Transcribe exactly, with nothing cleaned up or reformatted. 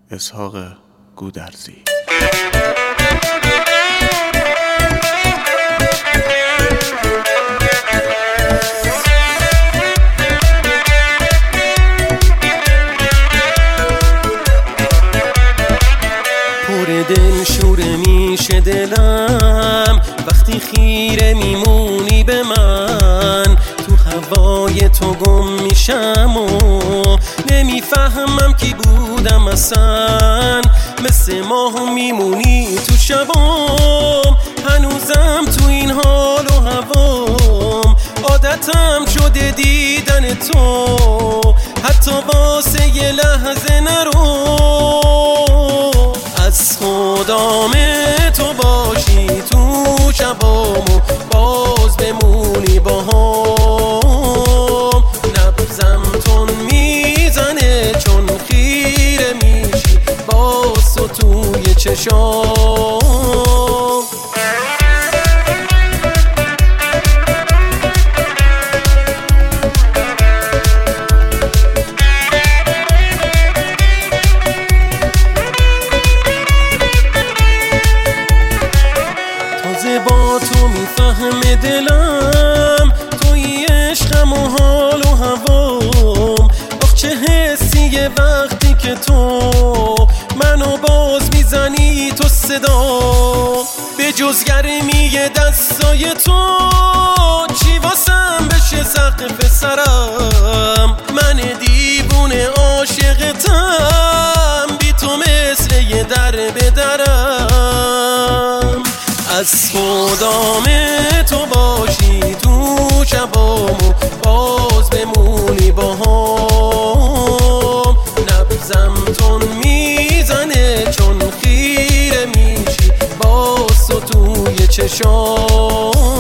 اسحاق گودرزی. پر دل شوره میشه دلم وقتی خیره میمونی به من، تو هوای تو گم میشم و نمیفهمم کی بودم اصلا، مثل ماه میمونی تو شبام، هنوزم تو این حال و هوام، عادتم شده دیدن تو، حتی واسه یه لحظه نرو، از خدام تو باشی تو شبامو باز بمونی با هم، نبزم تون میزنه چون خیره میشی باز تو توی چشام. با تو میفهمه دلم توی عشقم و حال و هوام، آخ چه حسیه وقتی که تو منو باز میزنی تو صدا، به جز گرمی دستای تو چی واسم بشه سقف سرم، من دیوونه عاشقتم بی تو مثل یه در به درم، از خدام تو باشی تو شبامو باز بمونی با هم، نبزم تون میزنه چون خیره میشی باز تو توی چشام.